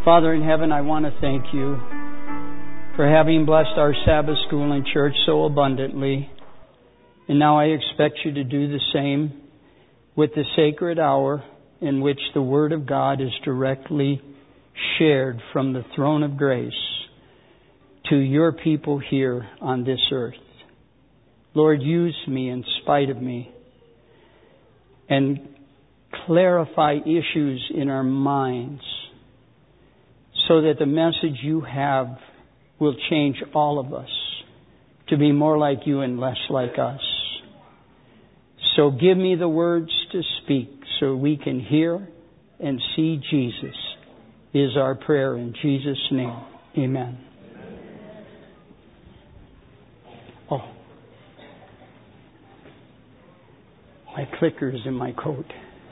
Father in heaven, I want to thank You for having blessed our Sabbath school and church so abundantly. And now I expect You to do the same with the sacred hour in which the Word of God is directly shared from the throne of grace to Your people here on this earth. Lord, use me in spite of me and clarify issues in our minds so that the message You have will change all of us to be more like You and less like us. So give me the words to speak so we can hear and see Jesus, is our prayer in Jesus' name. Amen. Oh, my clicker's in my coat.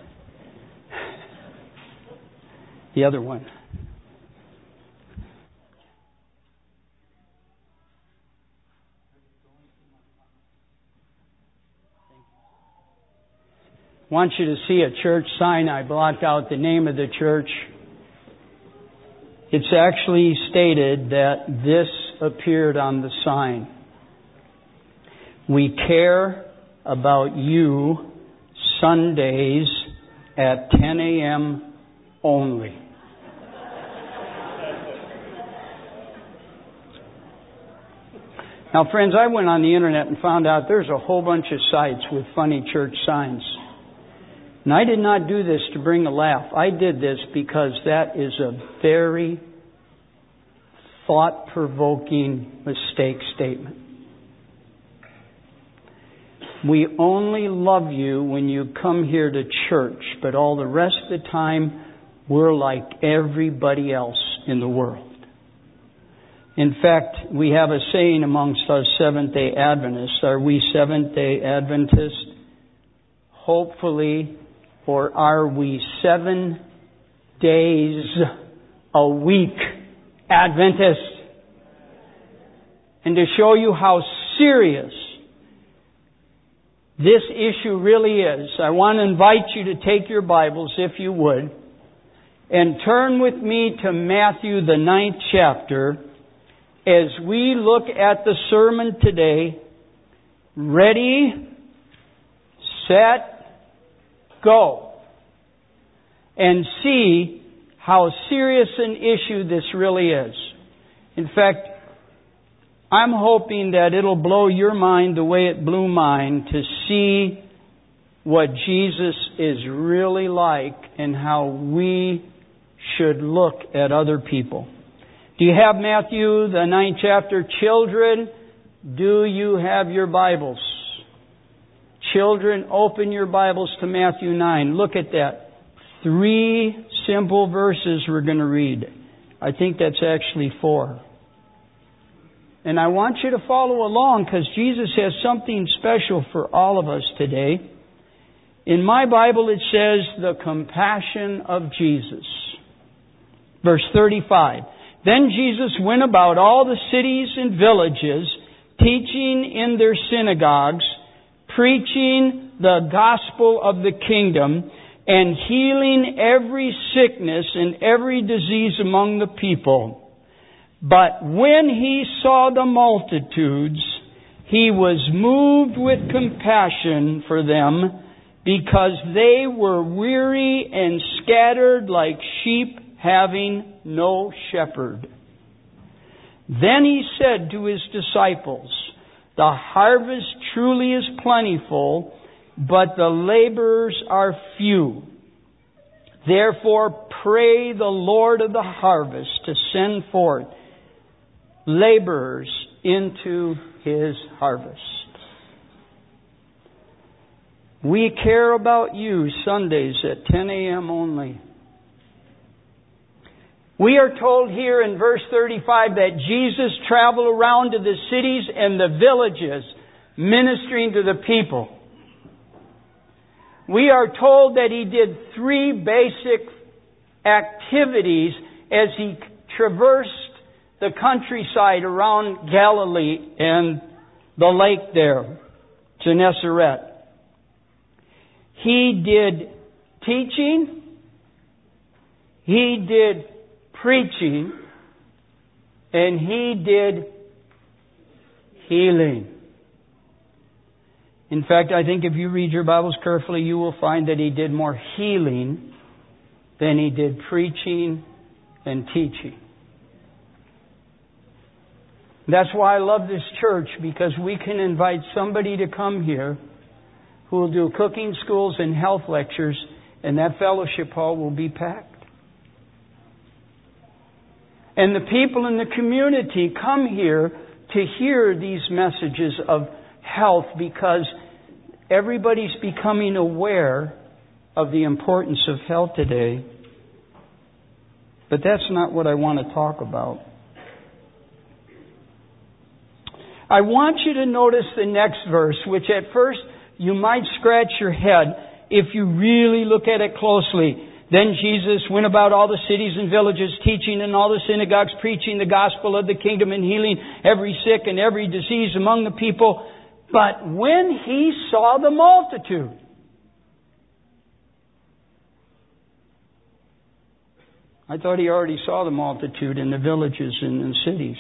The other one. I want you to see a church sign. I blocked out the name of the church. It's actually stated that this appeared on the sign. We care about you Sundays at 10 a.m. only. Now, friends, I went on the internet and found out there's a whole bunch of sites with funny church signs. And I did not do this to bring a laugh. I did this because that is a very thought-provoking mistake statement. We only love you when you come here to church, but all the rest of the time, we're like everybody else in the world. In fact, we have a saying amongst us Seventh-day Adventists. Are we Seventh-day Adventists? Hopefully. Or are we 7 days a week Adventists? And to show you how serious this issue really is, I want to invite you to take your Bibles, if you would, and turn with me to Matthew, the 9th chapter, as we look at the sermon today. Ready, set, go, and see how serious an issue this really is. In fact, I'm hoping that it'll blow your mind the way it blew mine to see what Jesus is really like and how we should look at other people. Do you have Matthew, the 9th chapter? Children, do you have your Bibles? Children, open your Bibles to Matthew 9. Look at that. 3 simple verses we're going to read. I think that's actually 4. And I want you to follow along because Jesus has something special for all of us today. In my Bible it says, the compassion of Jesus. Verse 35. Then Jesus went about all the cities and villages, teaching in their synagogues, preaching the gospel of the kingdom, and healing every sickness and every disease among the people. But when He saw the multitudes, He was moved with compassion for them, because they were weary and scattered like sheep having no shepherd. Then He said to His disciples, the harvest truly is plentiful, but the laborers are few. Therefore pray the Lord of the harvest to send forth laborers into His harvest. We care about you Sundays at 10 a.m. only. We are told here in verse 35 that Jesus traveled around to the cities and the villages ministering to the people. We are told that He did 3 basic activities as He traversed the countryside around Galilee and the lake there, Gennesaret. He did teaching, He did preaching, and He did healing. In fact, I think if you read your Bibles carefully, you will find that He did more healing than He did preaching and teaching. That's why I love this church, because we can invite somebody to come here who will do cooking schools and health lectures, and that fellowship hall will be packed. And the people in the community come here to hear these messages of health, because everybody's becoming aware of the importance of health today. But that's not what I want to talk about. I want you to notice the next verse, which at first you might scratch your head if you really look at it closely. Then Jesus went about all the cities and villages, teaching in all the synagogues, preaching the gospel of the kingdom and healing every sick and every disease among the people. But when He saw the multitude, I thought He already saw the multitude in the villages and in the cities.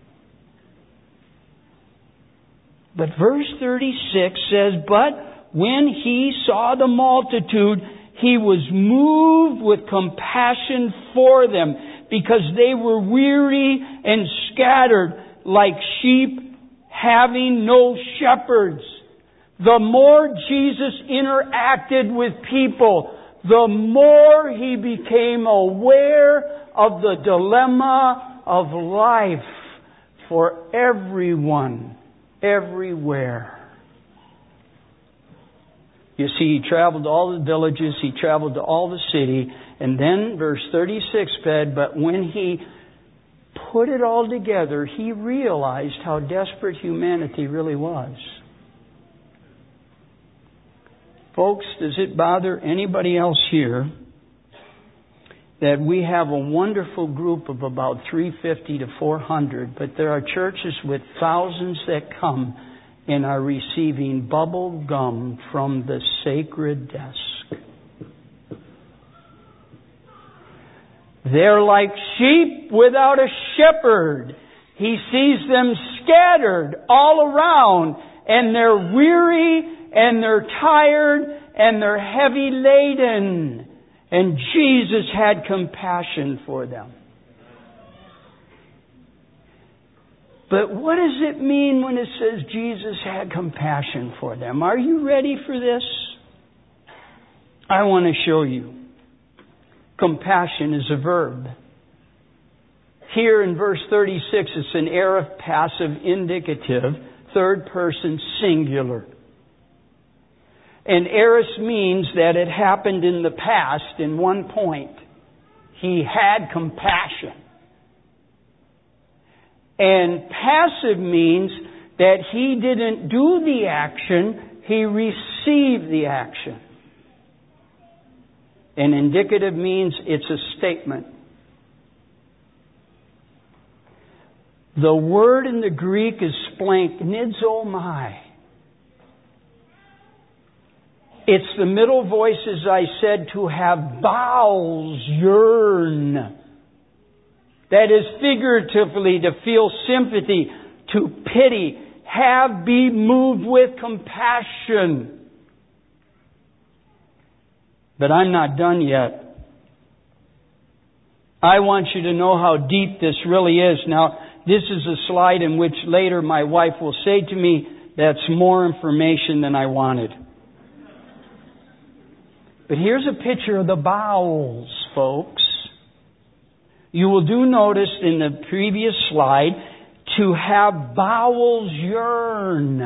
But verse 36 says, but when He saw the multitude, He was moved with compassion for them, because they were weary and scattered like sheep having no shepherds. The more Jesus interacted with people, the more He became aware of the dilemma of life for everyone, everywhere. You see, He traveled to all the villages, He traveled to all the city, and then verse 36 said, but when He put it all together, He realized how desperate humanity really was. Folks, does it bother anybody else here that we have a wonderful group of about 350 to 400, but there are churches with thousands that come and are receiving bubble gum from the sacred desk? They're like sheep without a shepherd. He sees them scattered all around, and they're weary, and they're tired, and they're heavy laden. And Jesus had compassion for them. But what does it mean when it says Jesus had compassion for them? Are you ready for this? I want to show you. Compassion is a verb. Here in verse 36, it's an aorist passive indicative, third person singular. And aorist means that it happened in the past in one point. He had compassion. And passive means that He didn't do the action, He received the action. And indicative means it's a statement. The word in the Greek is splanknizomai. It's the middle voice, as I said, to have bowels yearn. That is figuratively to feel sympathy, to pity, be moved with compassion. But I'm not done yet. I want you to know how deep this really is. Now, this is a slide in which later my wife will say to me, that's more information than I wanted. But here's a picture of the bowels, folks. You will do notice in the previous slide, to have bowels yearn.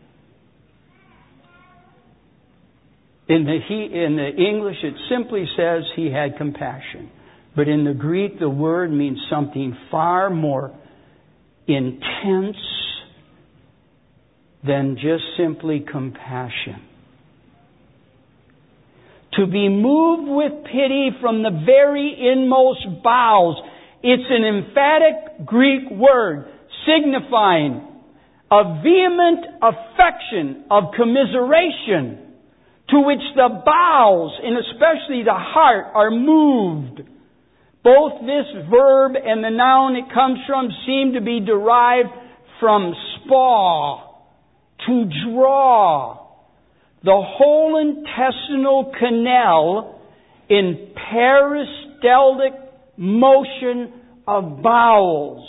In the English, it simply says He had compassion. But in the Greek, the word means something far more intense than just simply compassion. To be moved with pity from the very inmost bowels. It's an emphatic Greek word signifying a vehement affection of commiseration to which the bowels, and especially the heart, are moved. Both this verb and the noun it comes from seem to be derived from spa, to draw. The whole intestinal canal in peristaltic motion of bowels.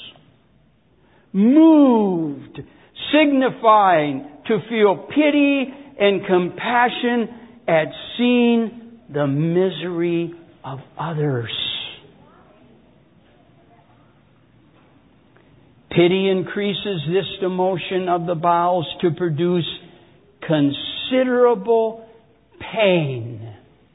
Moved, signifying to feel pity and compassion at seeing the misery of others. Pity increases this emotion of the bowels to produce considerable pain.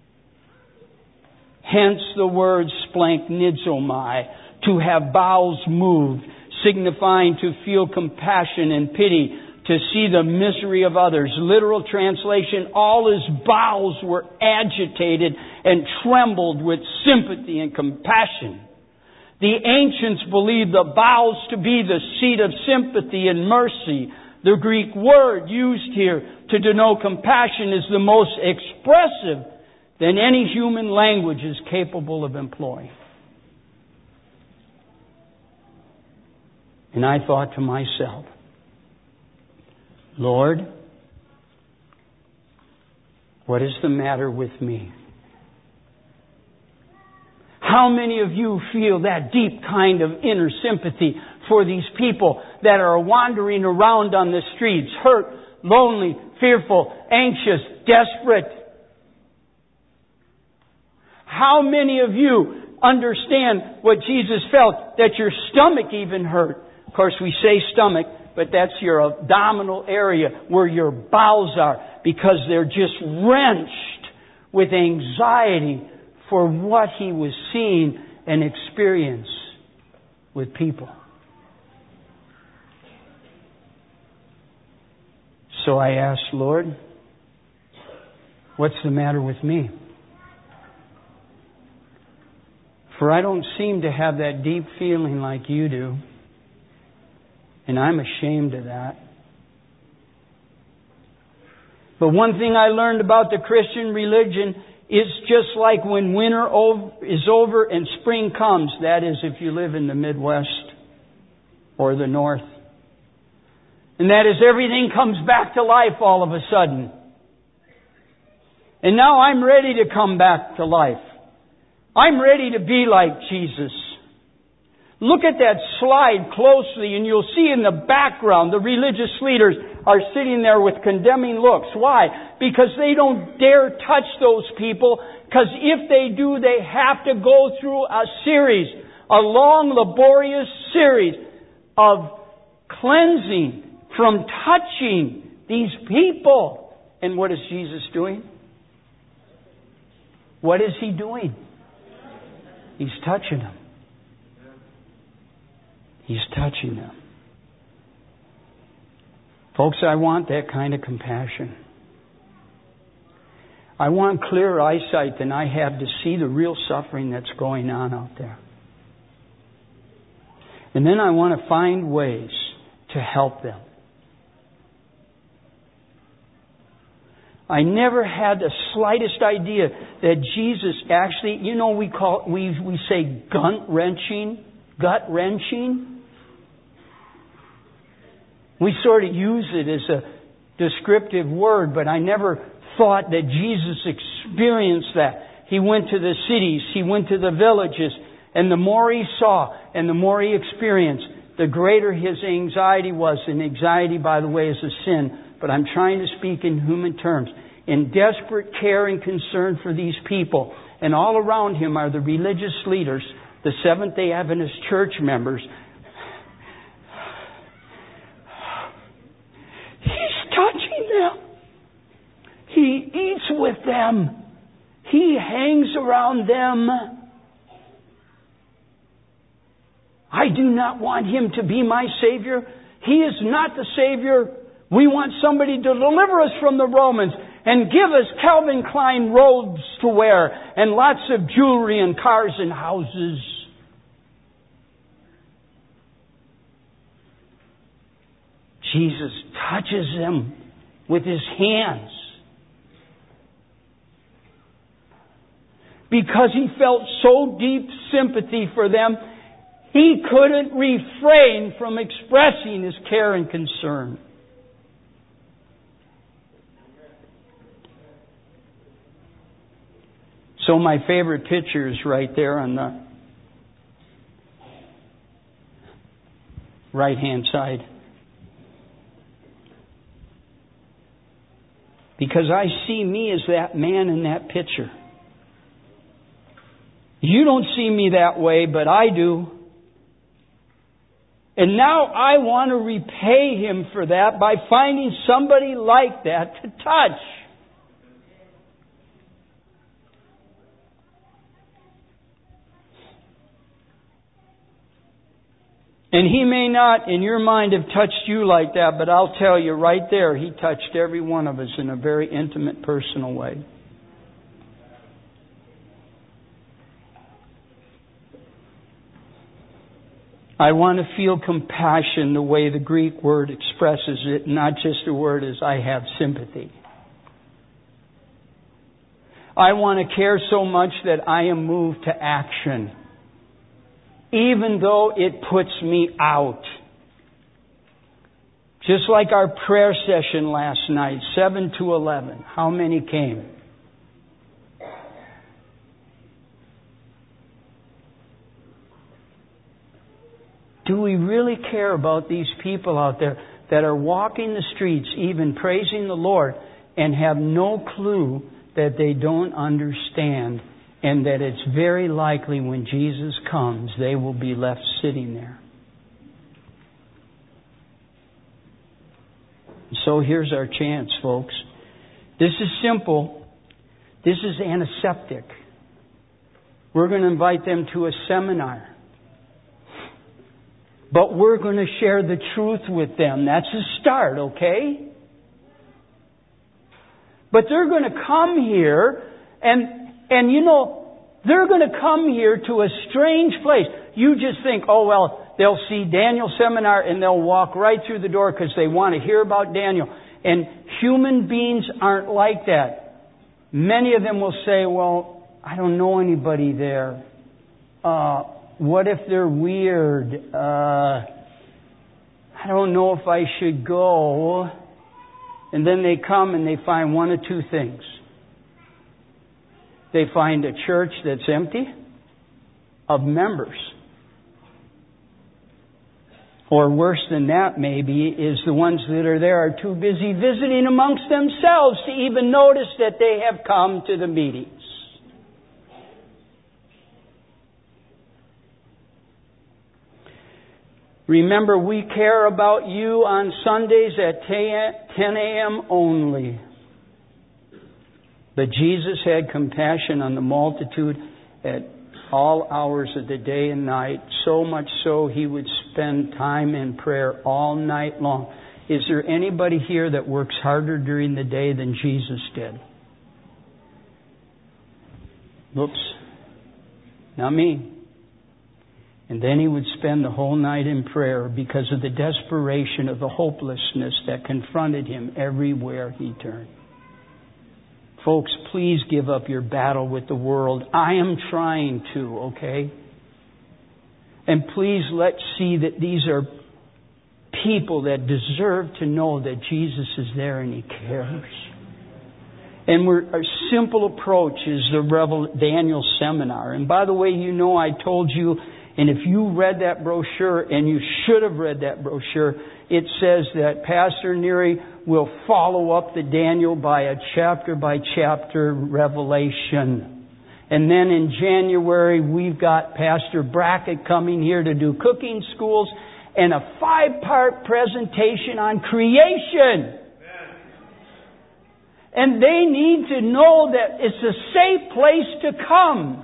Hence the word splanchnizomai, to have bowels moved, signifying to feel compassion and pity, to see the misery of others. Literal translation, all his bowels were agitated and trembled with sympathy and compassion. The ancients believed the bowels to be the seat of sympathy and mercy. The Greek word used here to denote compassion is the most expressive than any human language is capable of employing. And I thought to myself, Lord, what is the matter with me? How many of you feel that deep kind of inner sympathy for these people that are wandering around on the streets, hurt, lonely, fearful, anxious, desperate? How many of you understand what Jesus felt, that your stomach even hurt? Of course, we say stomach, but that's your abdominal area where your bowels are, because they're just wrenched with anxiety for what he was seeing and experiencing with people. So I asked, Lord, what's the matter with me? For I don't seem to have that deep feeling like you do. And I'm ashamed of that. But one thing I learned about the Christian religion, it's just like when winter is over and spring comes. That is, if you live in the Midwest or the North. And that is, everything comes back to life all of a sudden. And now I'm ready to come back to life. I'm ready to be like Jesus. Look at that slide closely and you'll see in the background the religious leaders are sitting there with condemning looks. Why? Because they don't dare touch those people, because if they do, they have to go through a long, laborious series of cleansing from touching these people. And what is Jesus doing? What is He doing? He's touching them. He's touching them. Folks, I want that kind of compassion. I want clearer eyesight than I have to see the real suffering that's going on out there. And then I want to find ways to help them. I never had the slightest idea that Jesus actually, we say gut wrenching. We sort of use it as a descriptive word, but I never thought that Jesus experienced that. He went to the cities, He went to the villages, and the more He saw and the more He experienced, the greater His anxiety was. And anxiety, by the way, is a sin. But I'm trying to speak in human terms. In desperate care and concern for these people. And all around Him are the religious leaders, the Seventh-day Adventist church members. He's touching them. He eats with them. He hangs around them. I do not want Him to be my Savior. He is not the Savior. We want somebody to deliver us from the Romans and give us Calvin Klein robes to wear and lots of jewelry and cars and houses. Jesus touches them with His hands. because he felt so deep sympathy for them, he couldn't refrain from expressing his care and concern. So my favorite picture is right there on the right-hand side. Because I see me as that man in that picture. You don't see me that way, but I do. And now I want to repay him for that by finding somebody like that to touch. And he may not, in your mind, have touched you like that, but I'll tell you right there, he touched every one of us in a very intimate, personal way. I want to feel compassion the way the Greek word expresses it, not just a word as I have sympathy. I want to care so much that I am moved to action, even though it puts me out. Just like our prayer session last night, 7 to 11. How many came? Do we really care about these people out there that are walking the streets, even praising the Lord, and have no clue that they don't understand, and that it's very likely when Jesus comes, they will be left sitting there? So here's our chance, folks. This is simple. This is antiseptic. We're going to invite them to a seminar. But we're going to share the truth with them. That's a start, okay? But they're going to come here and you know, they're going to come here to a strange place. You just think, oh, well, they'll see Daniel seminar and they'll walk right through the door because they want to hear about Daniel. And human beings aren't like that. Many of them will say, well, I don't know anybody there. What if they're weird? I don't know if I should go. And then they come and they find one of two things. They find a church that's empty of members. Or worse than that maybe is the ones that are there are too busy visiting amongst themselves to even notice that they have come to the meetings. Remember, we care about you on Sundays at 10 a.m. only. But Jesus had compassion on the multitude at all hours of the day and night, so much so he would spend time in prayer all night long. Is there anybody here that works harder during the day than Jesus did? Whoops. Not me. And then he would spend the whole night in prayer because of the desperation of the hopelessness that confronted him everywhere he turned. Folks, please give up your battle with the world. I am trying to, okay? And please let's see that these are people that deserve to know that Jesus is there and He cares. And our simple approach is the Daniel seminar. And by the way, you know I told you, and if you read that brochure, and you should have read that brochure, it says that Pastor Neary will follow up the Daniel by a chapter-by-chapter revelation. And then in January, we've got Pastor Brackett coming here to do cooking schools and a 5-part presentation on creation. And they need to know that it's a safe place to come.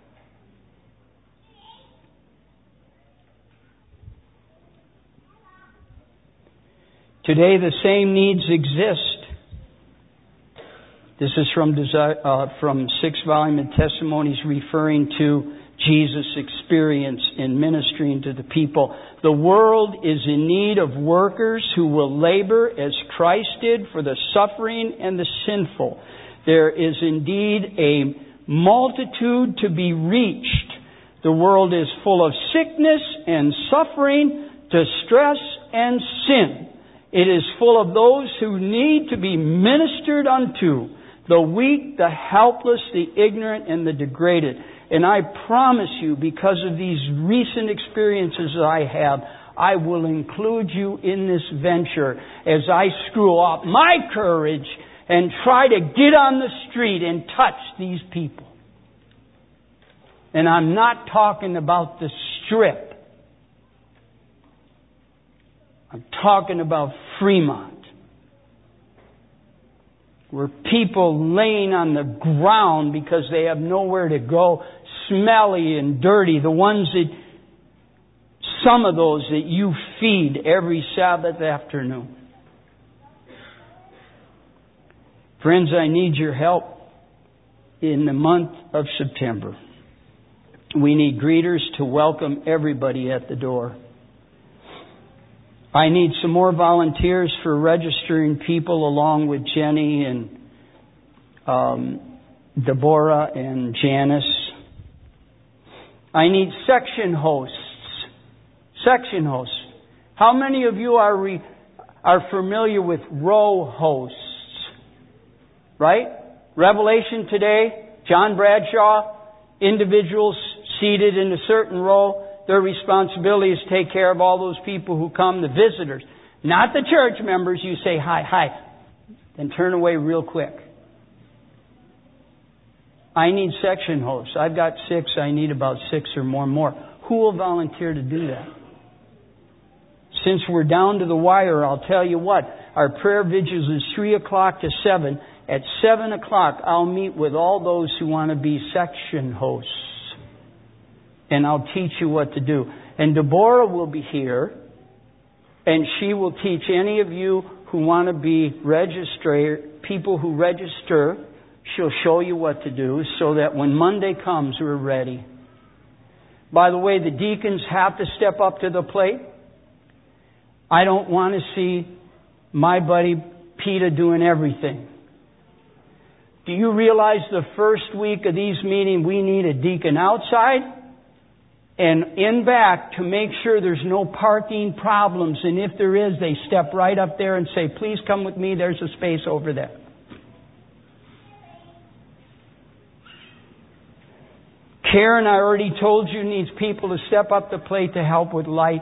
Today the same needs exist. This is from 6th volume of Testimonies, referring to Jesus' experience in ministering to the people. The world is in need of workers who will labor as Christ did for the suffering and the sinful. There is indeed a multitude to be reached. The world is full of sickness and suffering, distress and sin. It is full of those who need to be ministered unto, the weak, the helpless, the ignorant, and the degraded. And I promise you, because of these recent experiences that I have, I will include you in this venture as I screw up my courage and try to get on the street and touch these people. And I'm not talking about the Strip. I'm talking about Fremont, where people laying on the ground because they have nowhere to go, smelly and dirty, the ones that, some of those that you feed every Sabbath afternoon. Friends, I need your help in the month of September. We need greeters to welcome everybody at the door. I need some more volunteers for registering people along with Jenny and Deborah and Janice. I need section hosts. Section hosts. How many of you are familiar with row hosts? Right? Revelation today, John Bradshaw, individuals seated in a certain row. Their responsibility is to take care of all those people who come, the visitors. Not the church members. You say, hi, then turn away real quick. I need section hosts. I've got 6. I need about 6 or more. Who will volunteer to do that? Since we're down to the wire, I'll tell you what. Our prayer vigils is 3 o'clock to 7. At 7 o'clock, I'll meet with all those who want to be section hosts. And I'll teach you what to do. And Deborah will be here, and she will teach any of you who want to be people who register. She'll show you what to do so that when Monday comes, we're ready. By the way, the deacons have to step up to the plate. I don't want to see my buddy Peter doing everything. Do you realize the first week of these meetings, we need a deacon outside and in back to make sure there's no parking problems. And if there is, they step right up there and say, please come with me, there's a space over there. Karen, I already told you, needs people to step up the plate to help with light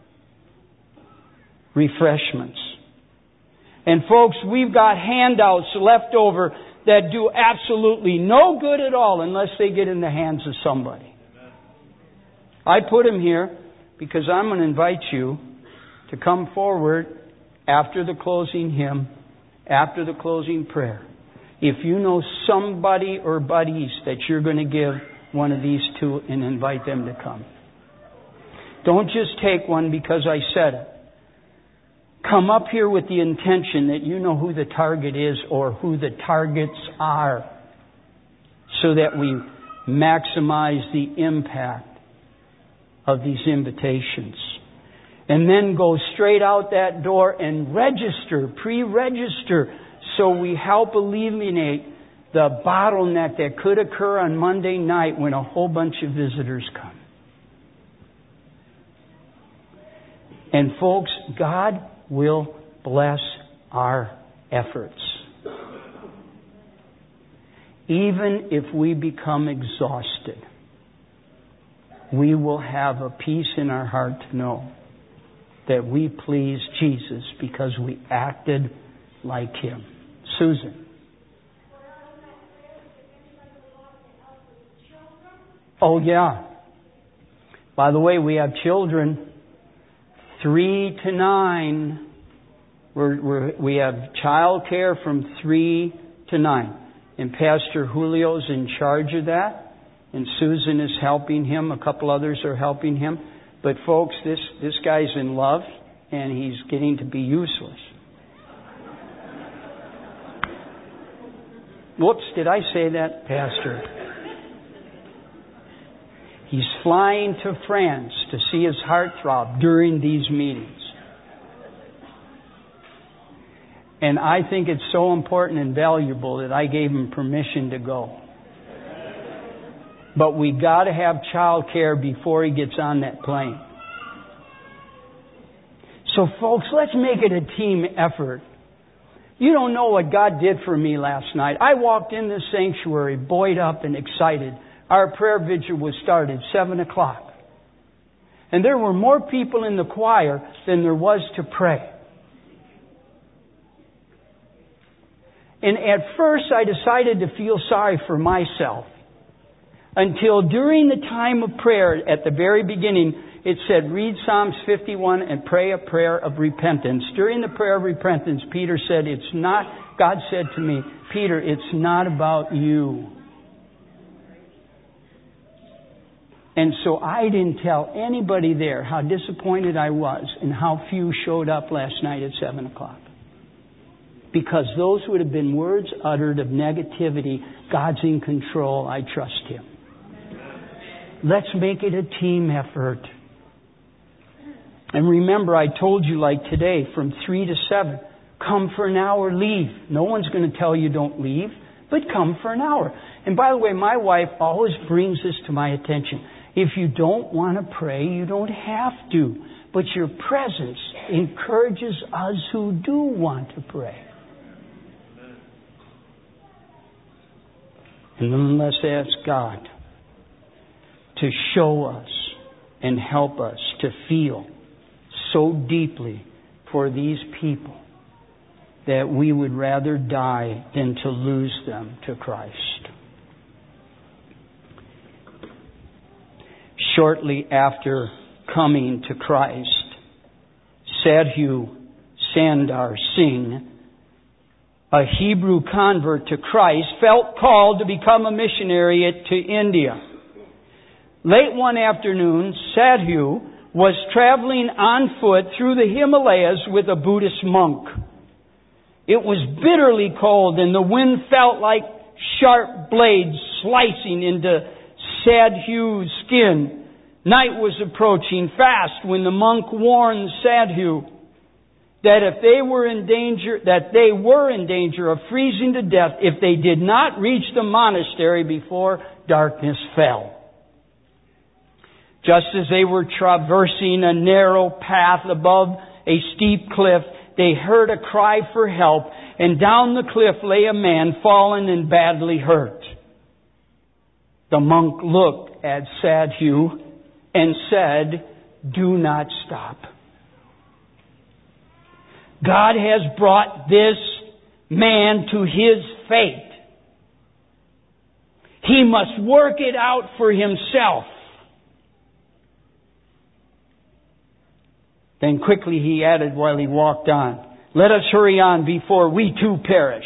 refreshments. And folks, we've got handouts left over that do absolutely no good at all unless they get in the hands of somebody. I put them here because I'm going to invite you to come forward after the closing hymn, after the closing prayer. If you know somebody or buddies that you're going to give one of these to and invite them to come. Don't just take one because I said it. Come up here with the intention that you know who the target is or who the targets are so that we maximize the impact of these invitations. And then go straight out that door and register, pre-register, so we help eliminate the bottleneck that could occur on Monday night when a whole bunch of visitors come. And folks, God will bless our efforts. Even if we become exhausted, we will have a peace in our heart to know that we pleased Jesus because we acted like Him. Susan. Oh, yeah. By the way, we have children 3 to 9. We have child care from 3 to 9. And Pastor Julio's in charge of that. And Susan is helping him. A couple others are helping him. But folks, this guy's in love and he's getting to be useless. Whoops, did I say that, Pastor? He's flying to France to see his heart throb during these meetings. And I think it's so important and valuable that I gave him permission to go. But we got to have child care before he gets on that plane. So folks, let's make it a team effort. You don't know what God did for me last night. I walked in this sanctuary buoyed up and excited. Our prayer vigil was started 7 o'clock. And there were more people in the choir than there was to pray. And at first I decided to feel sorry for myself. Until during the time of prayer, at the very beginning, it said, read Psalms 51 and pray a prayer of repentance. During the prayer of repentance, Peter said, God said to me, Peter, it's not about you. And so I didn't tell anybody there how disappointed I was and how few showed up last night at 7 o'clock. Because those would have been words uttered of negativity. God's in control. I trust Him. Let's make it a team effort. And remember, I told you like today, from 3 to 7, come for an hour, leave. No one's going to tell you don't leave, but come for an hour. And by the way, my wife always brings this to my attention. If you don't want to pray, you don't have to. But your presence encourages us who do want to pray. And then let's ask God to show us and help us to feel so deeply for these people that we would rather die than to lose them to Christ. Shortly after coming to Christ, Sadhu Sundar Singh, a Hebrew convert to Christ, felt called to become a missionary to India. Late one afternoon, Sadhu was traveling on foot through the Himalayas with a Buddhist monk. It was bitterly cold and the wind felt like sharp blades slicing into Sadhu's skin. Night was approaching fast when the monk warned Sadhu that they were in danger of freezing to death if they did not reach the monastery before darkness fell. Just as they were traversing a narrow path above a steep cliff, they heard a cry for help, and down the cliff lay a man fallen and badly hurt. The monk looked at Sadhu and said, "Do not stop. God has brought this man to his fate. He must work it out for himself." Then quickly he added while he walked on, "Let us hurry on before we too perish."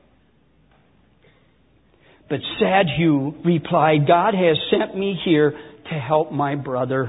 But Sadhu replied, "God has sent me here to help my brother.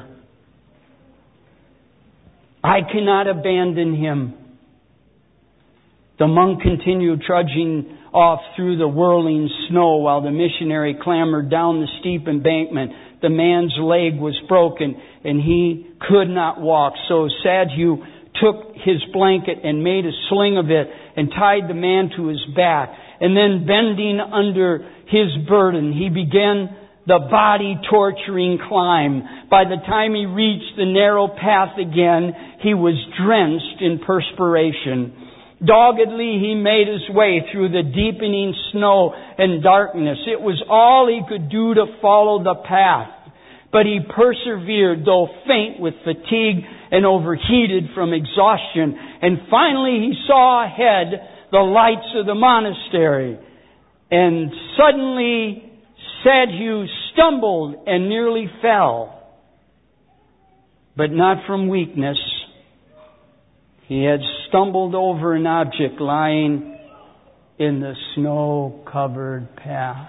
I cannot abandon him." The monk continued trudging off through the whirling snow while the missionary clambered down the steep embankment. The man's leg was broken and he could not walk. So Sadhu took his blanket and made a sling of it and tied the man to his back. And then bending under his burden, he began the body-torturing climb. By the time he reached the narrow path again, he was drenched in perspiration. Doggedly, he made his way through the deepening snow and darkness. It was all he could do to follow the path. But he persevered, though faint with fatigue and overheated from exhaustion. And finally, he saw ahead the lights of the monastery. And suddenly, Sadhu stumbled and nearly fell. But not from weakness. He had stumbled over an object lying in the snow-covered path.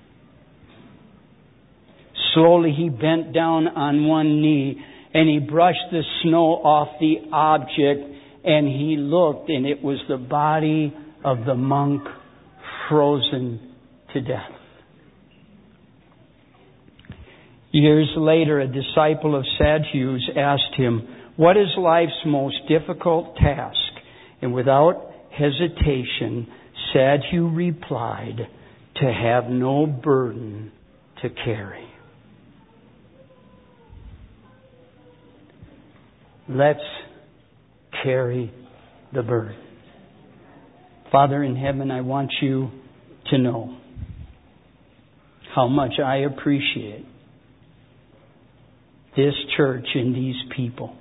Slowly he bent down on one knee and he brushed the snow off the object, and he looked, and it was the body of the monk frozen to death. Years later, a disciple of Sadhu's asked him, "What is life's most difficult task?" And without hesitation, Sadhu replied, "To have no burden to carry." Let's carry the burden. Father in heaven, I want you to know how much I appreciate this church and these people.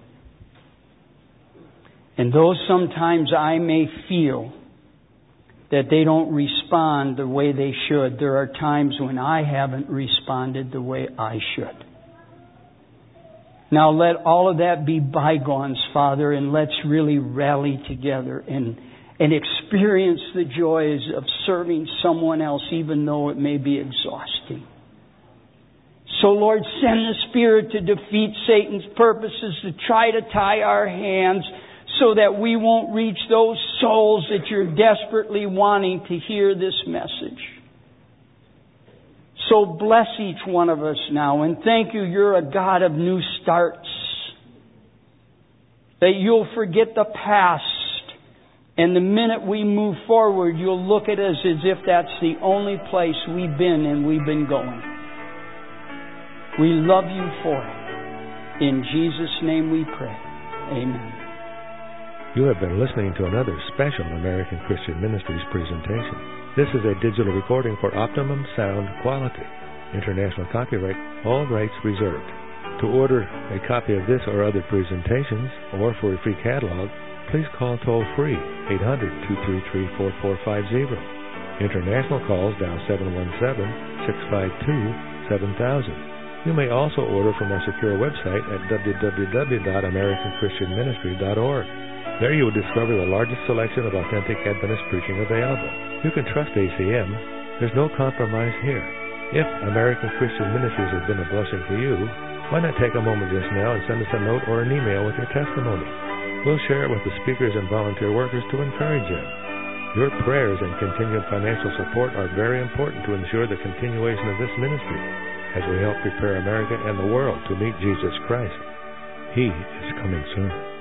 And though sometimes I may feel that they don't respond the way they should, there are times when I haven't responded the way I should. Now let all of that be bygones, Father, and let's really rally together and experience the joys of serving someone else, even though it may be exhausting. So, Lord, send the Spirit to defeat Satan's purposes to try to tie our hands so that we won't reach those souls that you're desperately wanting to hear this message. So bless each one of us now, and thank you, you're a God of new starts. That you'll forget the past, and the minute we move forward, you'll look at us as if that's the only place we've been and we've been going. We love you for it. In Jesus' name we pray. Amen. You have been listening to another special American Christian Ministries presentation. This is a digital recording for optimum sound quality. International copyright, all rights reserved. To order a copy of this or other presentations, or for a free catalog, please call toll-free 800-233-4450. International calls dial 717-652-7000. You may also order from our secure website at www.americanchristianministry.org. There you will discover the largest selection of authentic Adventist preaching available. You can trust ACM. There's no compromise here. If American Christian Ministries has been a blessing to you, why not take a moment just now and send us a note or an email with your testimony? We'll share it with the speakers and volunteer workers to encourage them. Your prayers and continued financial support are very important to ensure the continuation of this ministry as we help prepare America and the world to meet Jesus Christ. He is coming soon.